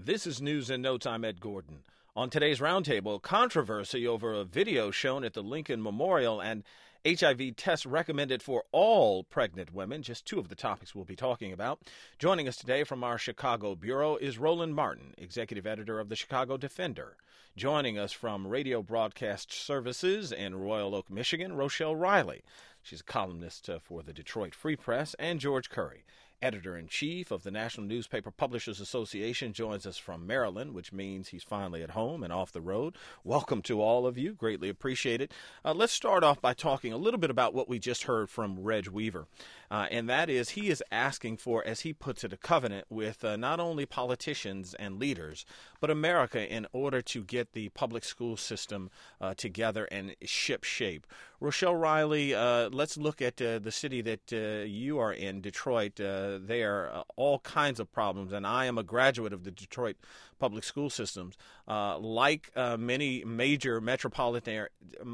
This is News in No Time. Ed Gordon. On today's roundtable, controversy over a video shown at the Lincoln Memorial and HIV tests recommended for all pregnant women. Just two of the topics we'll be talking about. Joining us today from our Chicago bureau is Roland Martin, executive editor of the Chicago Defender. Joining us from Radio Broadcast Services in Royal Oak, Michigan, Rochelle Riley. She's a columnist for the Detroit Free Press. And George Curry, editor-in-chief of the National Newspaper Publishers Association, joins us from Maryland, which means he's finally at home and off the road. Welcome to all of you. Greatly appreciate it. Let's start off by talking a little bit about what we just heard from Reg Weaver, and that is he is asking for, as he puts it, a covenant with not only politicians and leaders, but America in order to get the public school system together and ship shape. Rochelle Riley, let's look at the city that you are in, Detroit. There are all kinds of problems, and I am a graduate of the Detroit public school systems. Like many major metropolitan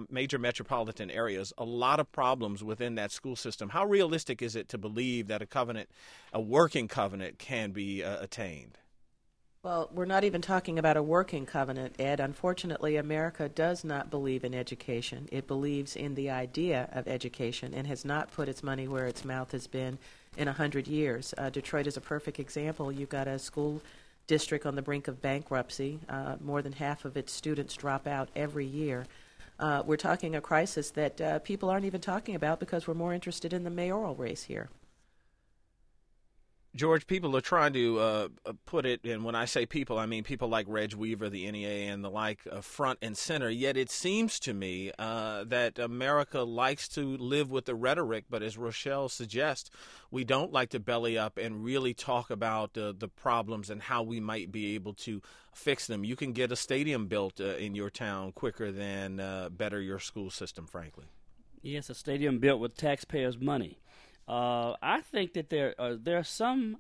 areas, a lot of problems within that school system. How realistic is it to believe that a working covenant, can be attained? Well, we're not even talking about a working covenant, Ed. Unfortunately, America does not believe in education. It believes in the idea of education and has not put its money where its mouth has been in 100 years. Detroit is a perfect example. You've got a school district on the brink of bankruptcy. More than half of its students drop out every year. We're talking a crisis that people aren't even talking about because we're more interested in the mayoral race here. George, people are trying to put it, and when I say people, I mean people like Reg Weaver, the NEA, and the like, front and center. Yet it seems to me that America likes to live with the rhetoric, but as Rochelle suggests, we don't like to belly up and really talk about the problems and how we might be able to fix them. You can get a stadium built in your town quicker than better your school system, frankly. Yes, a stadium built with taxpayers' money. I think that there are some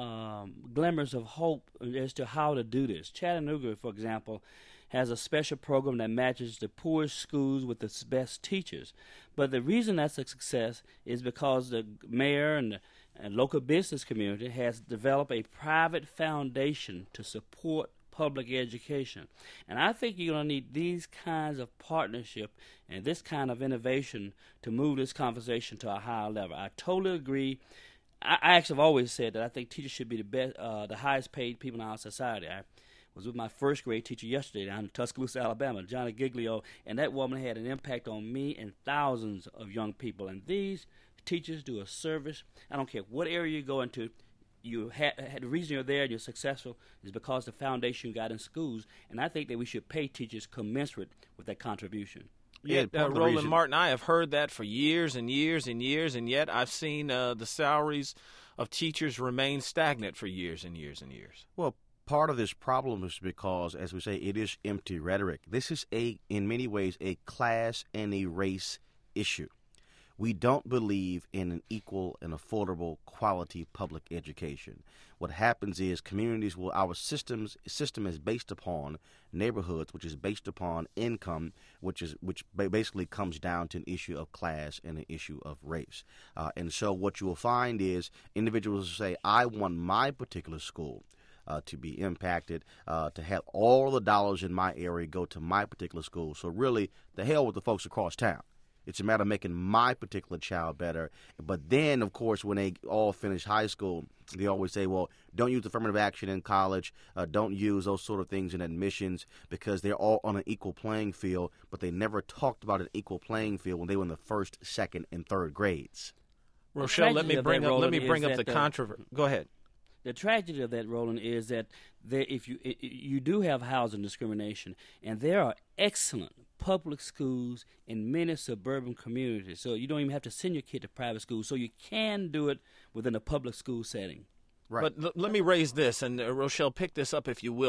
glimmers of hope as to how to do this. Chattanooga, for example, has a special program that matches the poorest schools with the best teachers. But the reason that's a success is because the mayor and local business community has developed a private foundation to support public education. And I think you're going to need these kinds of partnership and this kind of innovation to move this conversation to a higher level. I totally agree. I actually have always said that I think teachers should be the best, the highest paid people in our society. I was with my first grade teacher yesterday down in Tuscaloosa, Alabama, Johnny Giglio, and that woman had an impact on me and thousands of young people. And these teachers do a service. I don't care what area you go into. You the reason you're there and you're successful is because the foundation you got in schools, and I think that we should pay teachers commensurate with that contribution. Yeah, Roland Martin, I have heard that for years and years and years, and yet I've seen the salaries of teachers remain stagnant for years and years and years. Well, part of this problem is because, as we say, it is empty rhetoric. This is in many ways, a class and a race issue. We don't believe in an equal and affordable quality public education. What happens is communities our system is based upon neighborhoods, which is based upon income, which basically comes down to an issue of class and an issue of race. And so what you will find is individuals say, I want my particular school to be impacted, to have all the dollars in my area go to my particular school. So really, the hell with the folks across town. It's a matter of making my particular child better. But then, of course, when they all finish high school, they always say, well, don't use affirmative action in college. Don't use those sort of things in admissions because they're all on an equal playing field. But they never talked about an equal playing field when they were in the first, second, and third grades. Rochelle, let me bring up the controversy. Go ahead. The tragedy of that, Roland, is that if you do have housing discrimination, and there are excellent public schools in many suburban communities, so you don't even have to send your kid to private school, so you can do it within a public school setting. Right. But let me raise this, and Rochelle, pick this up if you will.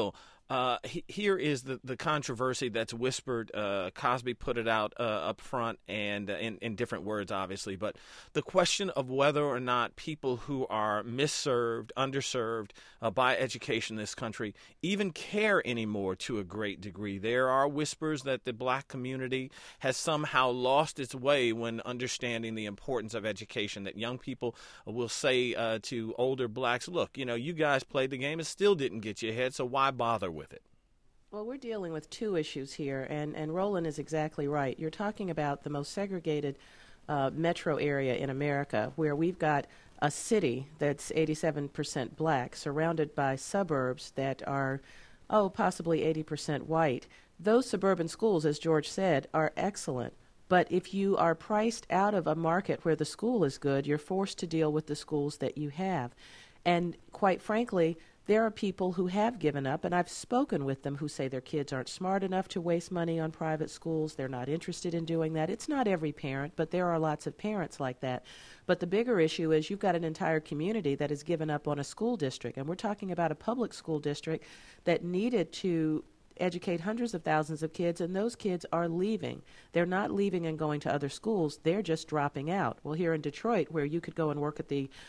Here is the controversy that's whispered. Cosby put it out up front and in different words, obviously. But the question of whether or not people who are misserved, underserved by education in this country even care anymore to a great degree. There are whispers that the black community has somehow lost its way when understanding the importance of education, that young people will say to older blacks, look, you guys played the game and still didn't get you ahead, so why bother with it? Well, we're dealing with two issues here, and Roland is exactly right. You're talking about the most segregated metro area in America, where we've got a city that's 87% black, surrounded by suburbs that are, possibly 80% white. Those suburban schools, as George said, are excellent. But if you are priced out of a market where the school is good, you're forced to deal with the schools that you have. And quite frankly, there are people who have given up, and I've spoken with them, who say their kids aren't smart enough to waste money on private schools. They're not interested in doing that. It's not every parent, but there are lots of parents like that. But the bigger issue is you've got an entire community that has given up on a school district, and we're talking about a public school district that needed to educate hundreds of thousands of kids, and those kids are leaving. They're not leaving and going to other schools. They're just dropping out. Well, here in Detroit, where you could go and work at the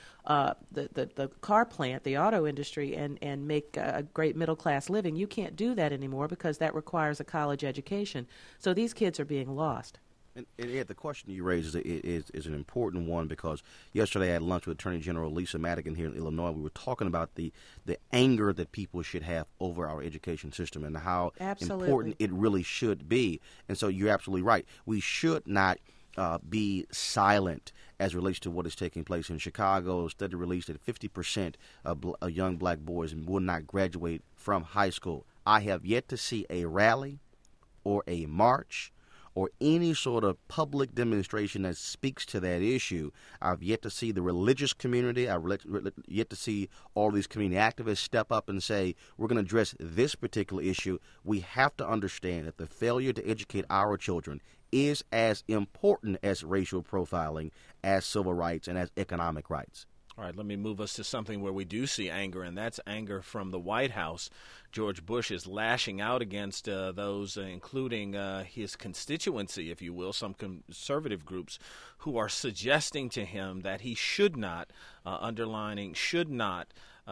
car plant, the auto industry, and make a great middle-class living, you can't do that anymore because that requires a college education. So these kids are being lost. And Ed, the question you raise is an important one, because yesterday I had lunch with Attorney General Lisa Madigan here in Illinois. We were talking about the anger that people should have over our education system and how important it really should be. And so you're absolutely right. We should not be silent as it relates to what is taking place in Chicago. A study released that 50% of young black boys will not graduate from high school. I have yet to see a rally or a march or any sort of public demonstration that speaks to that issue. I've yet to see the religious community. I've yet to see all these community activists step up and say, we're going to address this particular issue. We have to understand that the failure to educate our children is as important as racial profiling, as civil rights, and as economic rights. All right, let me move us to something where we do see anger, and that's anger from the White House. George Bush is lashing out against those, including his constituency, if you will, some conservative groups who are suggesting to him that he should not, should not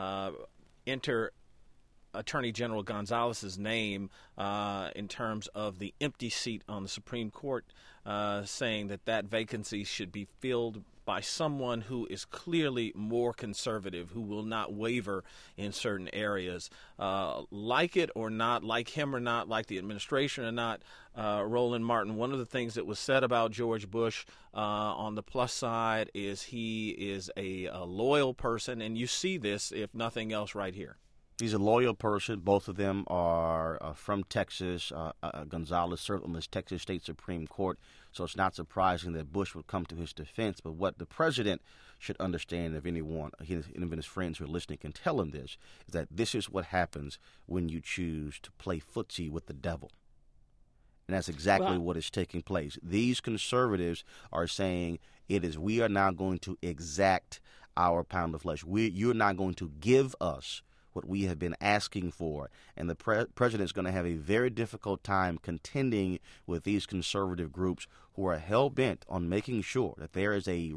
enter Attorney General Gonzalez's name in terms of the empty seat on the Supreme Court, saying that vacancy should be filled by someone who is clearly more conservative, who will not waver in certain areas. Like it or not, like him or not, like the administration or not, Roland Martin, one of the things that was said about George Bush on the plus side is he is a loyal person, and you see this, if nothing else, right here. He's a loyal person. Both of them are from Texas. Gonzalez served on this Texas State Supreme Court, so it's not surprising that Bush would come to his defense. But what the president should understand, if anyone, even his friends who are listening can tell him this, is that this is what happens when you choose to play footsie with the devil. And that's exactly what is taking place. These conservatives are saying we are now going to exact our pound of flesh. You're not going to give us what we have been asking for, and the president is going to have a very difficult time contending with these conservative groups who are hell-bent on making sure that there is a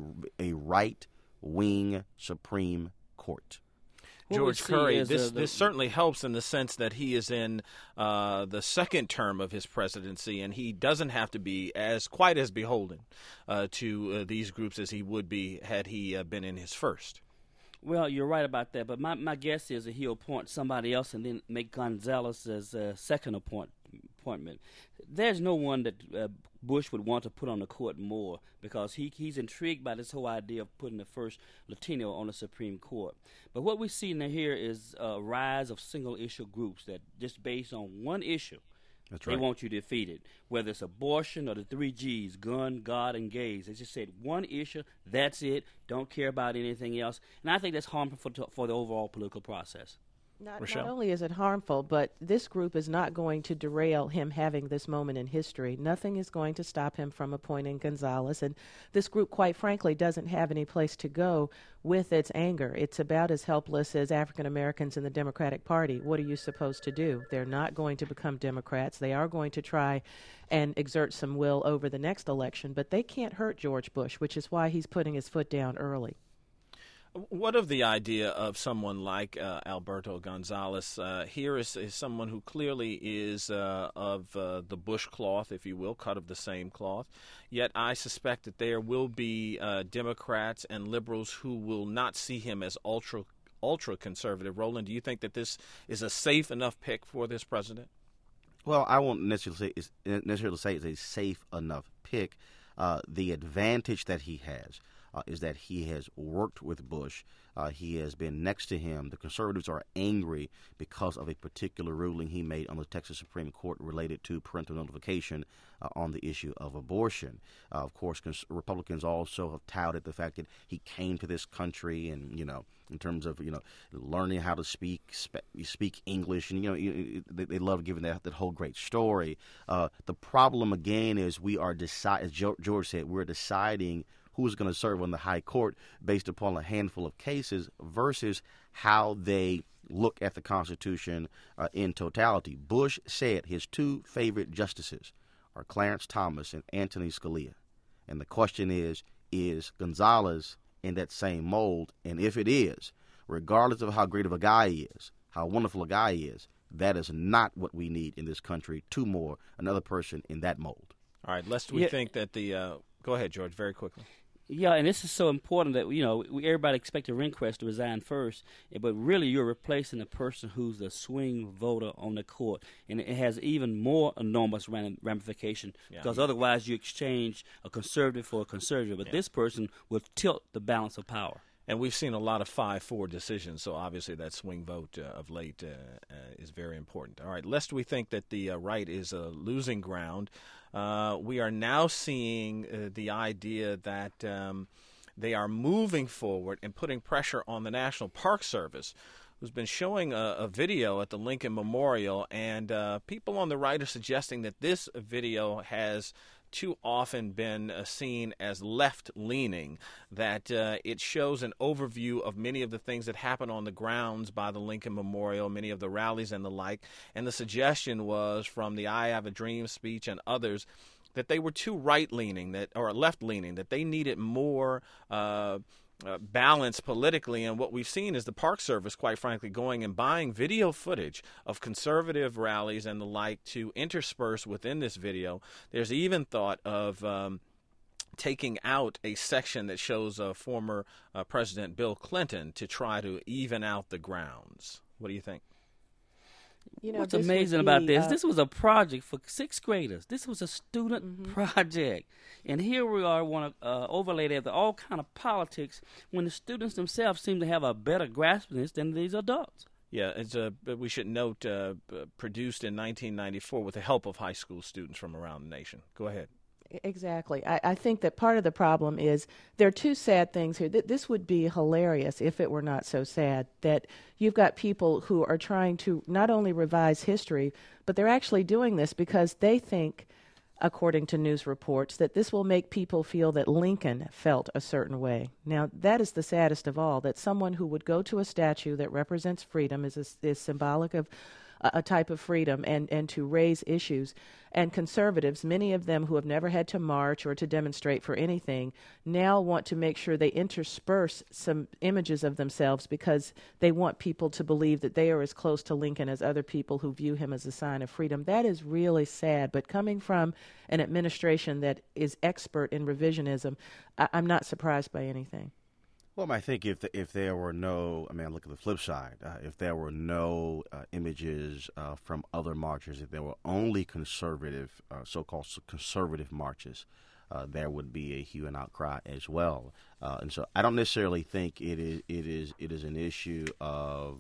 right-wing Supreme Court. George Curry, this certainly helps in the sense that he is in the second term of his presidency, and he doesn't have to be quite as beholden to these groups as he would be had he been in his first. Well, you're right about that, but my guess is that he'll appoint somebody else and then make Gonzalez as a second appointment. There's no one that Bush would want to put on the court more, because he's intrigued by this whole idea of putting the first Latino on the Supreme Court. But what we see now here is a rise of single-issue groups that just based on one issue, that's right, they want you defeated. Whether it's abortion or the 3 Gs, gun, God, and gays. They just said one issue, that's it, don't care about anything else. And I think that's harmful for the overall political process. Rochelle? Not only is it harmful, but this group is not going to derail him having this moment in history. Nothing is going to stop him from appointing Gonzalez. And this group, quite frankly, doesn't have any place to go with its anger. It's about as helpless as African Americans in the Democratic Party. What are you supposed to do? They're not going to become Democrats. They are going to try and exert some will over the next election, but they can't hurt George Bush, which is why he's putting his foot down early. What of the idea of someone like Alberto Gonzalez? Here is someone who clearly is of the Bush cloth, if you will, cut of the same cloth. Yet I suspect that there will be Democrats and liberals who will not see him as ultra conservative. Roland, do you think that this is a safe enough pick for this president? Well, I won't necessarily say it's a safe enough pick. The advantage that he has is that he has worked with Bush. He has been next to him. The conservatives are angry because of a particular ruling he made on the Texas Supreme Court related to parental notification on the issue of abortion. Of course, Republicans also have touted the fact that he came to this country and, in terms of, learning how to speak English. And, they love giving that whole great story. The problem, again, is we are as George said, we're deciding who's going to serve on the high court based upon a handful of cases versus how they look at the Constitution in totality. Bush said his two favorite justices are Clarence Thomas and Anthony Scalia. And the question is Gonzalez in that same mold? And if it is, regardless of how great of a guy he is, how wonderful a guy he is, that is not what we need in this country. Another person in that mold. All right, lest we think that the go ahead, George, very quickly. Yeah, and this is so important that, everybody expected Rehnquist to resign first, but really you're replacing the person who's the swing voter on the court, and it has even more enormous ramification because otherwise you exchange a conservative for a conservative, but this person will tilt the balance of power. And we've seen a lot of 5-4 decisions, so obviously that swing vote of late is very important. All right, lest we think that the right is losing ground, we are now seeing the idea that they are moving forward and putting pressure on the National Park Service, who's been showing a video at the Lincoln Memorial, and people on the right are suggesting that this video has too often been seen as left-leaning, that it shows an overview of many of the things that happen on the grounds by the Lincoln Memorial, many of the rallies and the like. And the suggestion was from the I Have a Dream speech and others that they were too right-leaning or left-leaning, that they needed more balance politically. And what we've seen is the Park Service, quite frankly, going and buying video footage of conservative rallies and the like to intersperse within this video. There's even thought of taking out a section that shows former President Bill Clinton to try to even out the grounds. What do you think? What's amazing about this was a project for 6th graders. This was a student project. And here we are, want to overlay that with all kind of politics when the students themselves seem to have a better grasp of this than these adults. Yeah, we should note, produced in 1994 with the help of high school students from around the nation. Go ahead. Exactly. I think that part of the problem is there are two sad things here. This would be hilarious if it were not so sad, that you've got people who are trying to not only revise history, but they're actually doing this because they think, according to news reports, that this will make people feel that Lincoln felt a certain way. Now, that is the saddest of all, that someone who would go to a statue that represents freedom, is symbolic of a type of freedom, and to raise issues. And conservatives, many of them who have never had to march or to demonstrate for anything, now want to make sure they intersperse some images of themselves because they want people to believe that they are as close to Lincoln as other people who view him as a sign of freedom. That is really sad. But coming from an administration that is expert in revisionism, I'm not surprised by anything. Well, I think if there were no, look at the flip side. If there were no images from other marches, if there were only conservative, so-called conservative marches, there would be a hue and outcry as well. And so I don't necessarily think it is an issue of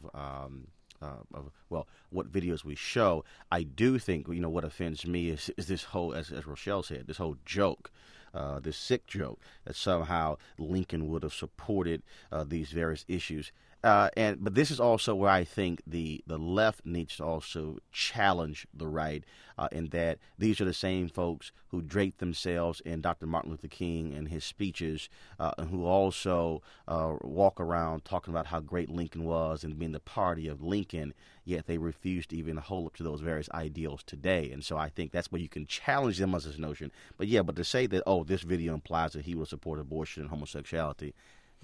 what videos we show. I do think what offends me is this whole, as Rochelle said, this whole joke. This sick joke that somehow Lincoln would have supported these various issues. But this is also where I think the left needs to also challenge the right, in that these are the same folks who drape themselves in Dr. Martin Luther King and his speeches, and who also walk around talking about how great Lincoln was and being the party of Lincoln, yet they refuse to even hold up to those various ideals today. And so I think that's where you can challenge them as this notion. But to say that, oh, this video implies that he will support abortion and homosexuality,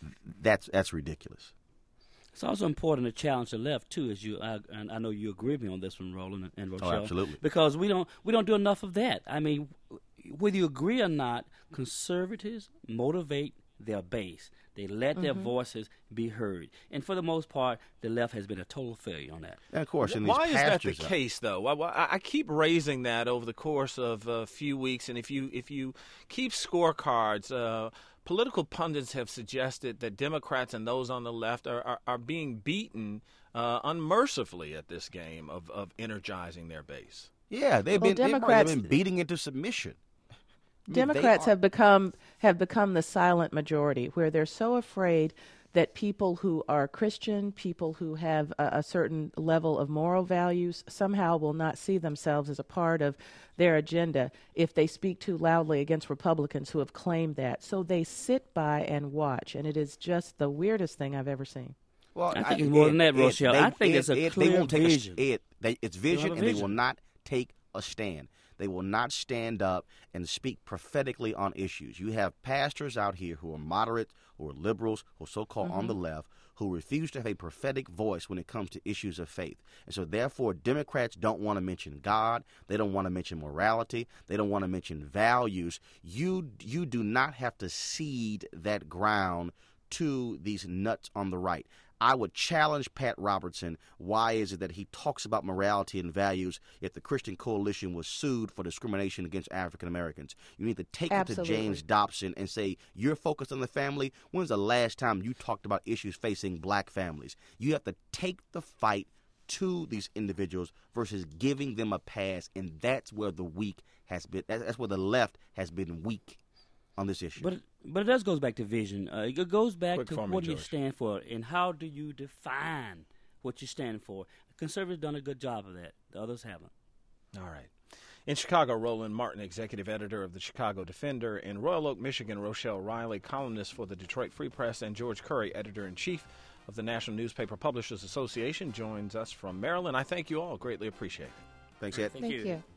that's ridiculous. It's also important to challenge the left too, and I know you agree with me on this one, Roland and Rochelle. Oh, absolutely. Because we don't do enough of that. I mean, whether you agree or not, conservatives motivate their base. They let their voices be heard, and for the most part, the left has been a total failure on that. And of course, why is that the case, though? I keep raising that over the course of a few weeks, and if you keep scorecards. Political pundits have suggested that Democrats and those on the left are being beaten unmercifully at this game of energizing their base. Yeah, they've been beating into submission. Democrats have become the silent majority, where they're so afraid that people who are Christian, people who have a certain level of moral values, somehow will not see themselves as a part of their agenda if they speak too loudly against Republicans who have claimed that. So they sit by and watch, and it is just the weirdest thing I've ever seen. Well, I think it's more than that, Rochelle. I think it's a clear vision. It's vision, and they will not take a stand. They will not stand up and speak prophetically on issues. You have pastors out here who are moderate, who are liberals, who are so-called on the left, who refuse to have a prophetic voice when it comes to issues of faith. And so, therefore, Democrats don't want to mention God. They don't want to mention morality. They don't want to mention values. You do not have to cede that ground to these nuts on the right. I would challenge Pat Robertson. Why is it that he talks about morality and values if the Christian Coalition was sued for discrimination against African Americans? You need to take it to James Dobson and say, you're focused on the family. When's the last time you talked about issues facing black families? You have to take the fight to these individuals versus giving them a pass, and that's where the weak has been. That's where the left has been weak on this issue. But it does goes back to vision. It goes back to what do you George. stand for, and how do you define what you stand for. Conservatives done a good job of that. The others haven't. All right. In Chicago, Roland Martin, executive editor of the Chicago Defender. In Royal Oak, Michigan, Rochelle Riley, columnist for the Detroit Free Press. And George Curry, editor-in-chief of the National Newspaper Publishers Association, joins us from Maryland. I thank you all. Greatly appreciate it. Thanks, Ed. Thank you.